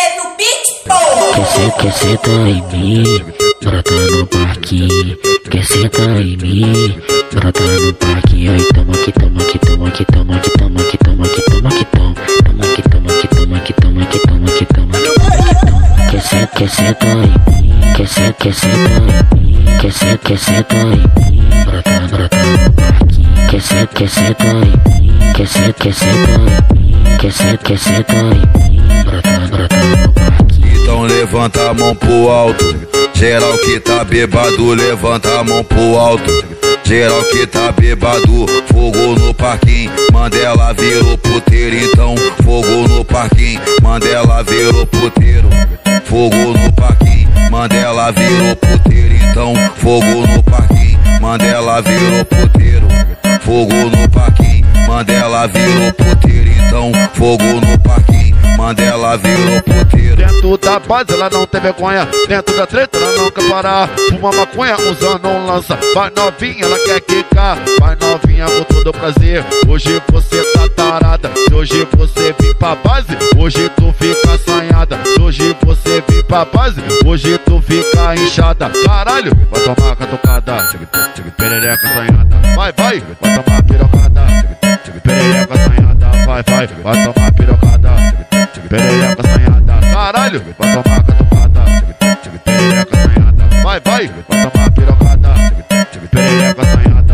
no beat, pô. Quer sentar em mim, brota no parquinho. Quer sentar em mim, brota no parquinho. Aí toma aqui, toma aqui, toma aqui, toma aqui, toma aqui, toma aqui, toma aqui, toma. Toma aqui, toma aqui, toma aqui, toma aqui, toma aqui, toma aqui. Quer sentar em mim, quer sentar em mim. Quer sentar em mim, brota no parquinho. Quer sentar em mim, quer sentar em mim. Quer sentar em mim, brota no parquinho. Então levanta a mão pro alto, geral que tá bêbado, levanta a mão pro alto. Geral que tá bêbado, fogo no parquinho. Mandela virou puteiro, então fogo no parquinho. Mandela virou puteiro, fogo no parquinho. Mandela virou puteiro, então fogo no parquinho. Mandela virou puteiro, fogo no parquinho. Mandela virou puteiro, então fogo no parquinho. Mandela virou puteiro. Dentro da base ela não tem vergonha, dentro da treta ela não quer parar. Fuma maconha usando um lança, vai novinha ela quer quicar. Vai novinha com todo prazer, hoje você tá tarada. Se hoje você vir pra base, hoje tu fica assanhada. Se hoje você vir pra base, hoje tu fica inchada. Caralho, vai tomar catucada, perereca assanhada. Vai tomar pirocada, perereca assanhada. Vai tomar pirocada, perereca assanhada. Caralho, vai tomar catucada, perereca assanhada. Vai tomar pirocada, perereca assanhada.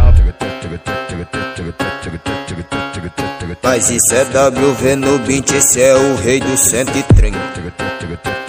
Mas isso é WV no beat, esse é o rei do 130.